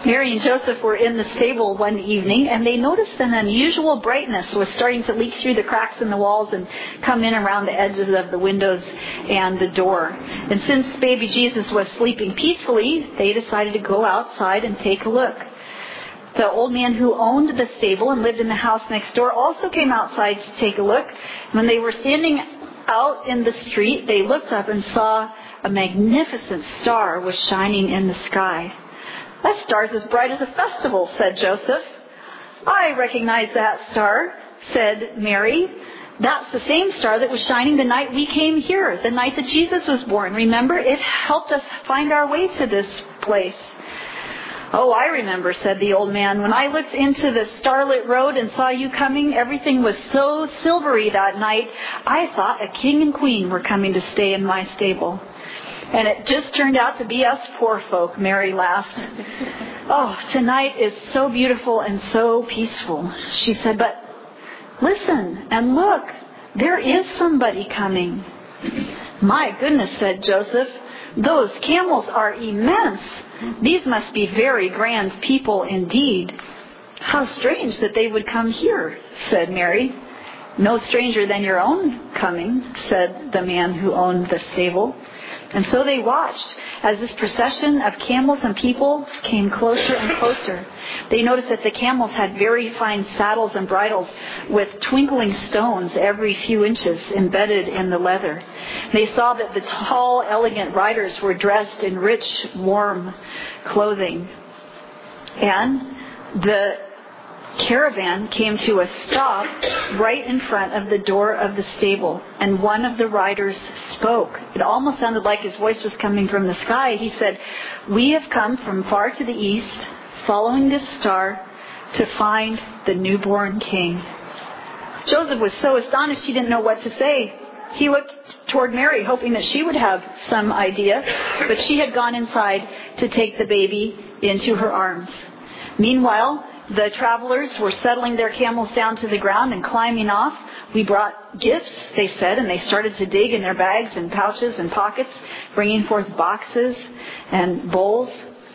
Mary and Joseph were in the stable one evening, and they noticed an unusual brightness was starting to leak through the cracks in the walls and come in around the edges of the windows and the door. And since baby Jesus was sleeping peacefully, they decided to go outside and take a look. The old man who owned the stable and lived in the house next door also came outside to take a look. When they were standing out in the street, they looked up and saw a magnificent star was shining in the sky. "That star's as bright as a festival," said Joseph. "I recognize that star," said Mary. "That's the same star that was shining the night we came here, the night that Jesus was born. Remember, it helped us find our way to this place." "Oh, I remember," said the old man. "When I looked into the starlit road and saw you coming, everything was so silvery that night, I thought a king and queen were coming to stay in my stable. And it just turned out to be us poor folk," Mary laughed. "Oh, tonight is so beautiful and so peaceful," she said. "But listen and look, there is somebody coming." "My goodness," said Joseph, "those camels are immense. These must be very grand people indeed." "How strange that they would come here," said Mary. "No stranger than your own coming," said the man who owned the stable. And so they watched as this procession of camels and people came closer and closer. They noticed that the camels had very fine saddles and bridles with twinkling stones every few inches embedded in the leather. They saw that the tall, elegant riders were dressed in rich, warm clothing. And the caravan came to a stop right in front of the door of the stable, and one of the riders spoke. It almost sounded like his voice was coming from the sky. He said, "We have come from far to the east, following this star, to find the newborn king." Joseph was so astonished he didn't know what to say. He looked toward Mary, hoping that she would have some idea, but she had gone inside to take the baby into her arms. Meanwhile, the travelers were settling their camels down to the ground and climbing off. "We brought gifts," they said, and they started to dig in their bags and pouches and pockets, bringing forth boxes and bowls.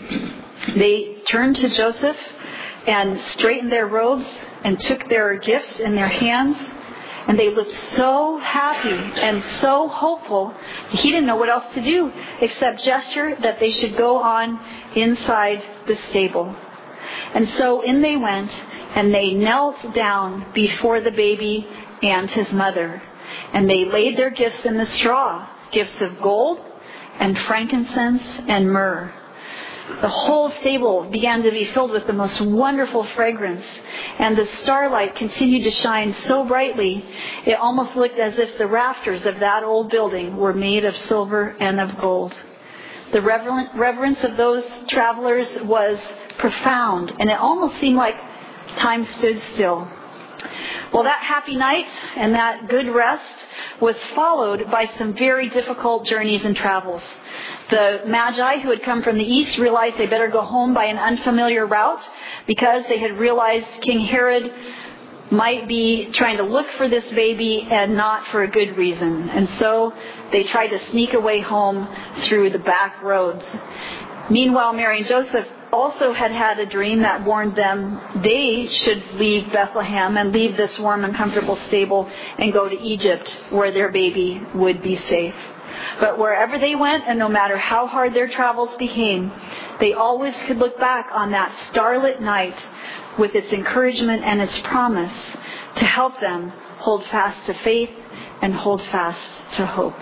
They turned to Joseph and straightened their robes and took their gifts in their hands. And they looked so happy and so hopeful, he didn't know what else to do except gesture that they should go on inside the stable. And so in they went, and they knelt down before the baby and his mother. And they laid their gifts in the straw, gifts of gold and frankincense and myrrh. The whole stable began to be filled with the most wonderful fragrance, and the starlight continued to shine so brightly, it almost looked as if the rafters of that old building were made of silver and of gold. The reverence of those travelers was profound, and it almost seemed like time stood still. Well, that happy night and that good rest was followed by some very difficult journeys and travels. The Magi who had come from the east realized they better go home by an unfamiliar route because they had realized King Herod might be trying to look for this baby and not for a good reason. And so they tried to sneak away home through the back roads. Meanwhile, Mary and Joseph also had had a dream that warned them they should leave Bethlehem and leave this warm and comfortable stable and go to Egypt where their baby would be safe. But wherever they went, and no matter how hard their travels became, they always could look back on that starlit night with its encouragement and its promise to help them hold fast to faith and hold fast to hope.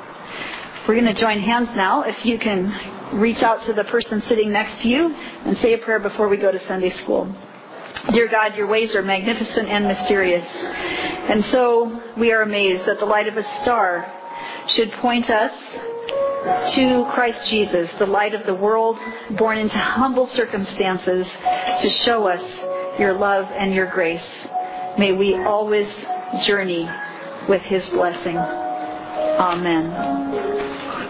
We're going to join hands now. If you can reach out to the person sitting next to you and say a prayer before we go to Sunday school. Dear God, your ways are magnificent and mysterious. And so we are amazed that the light of a star should point us to Christ Jesus, the light of the world, born into humble circumstances to show us your love and your grace. May we always journey with his blessing. Amen.